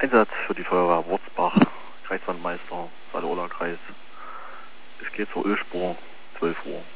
Einsatz für die Feuerwehr Wurzbach, Kreiswandmeister, Saale-Orla-Kreis. Es geht zur Ölspur, 12 Uhr.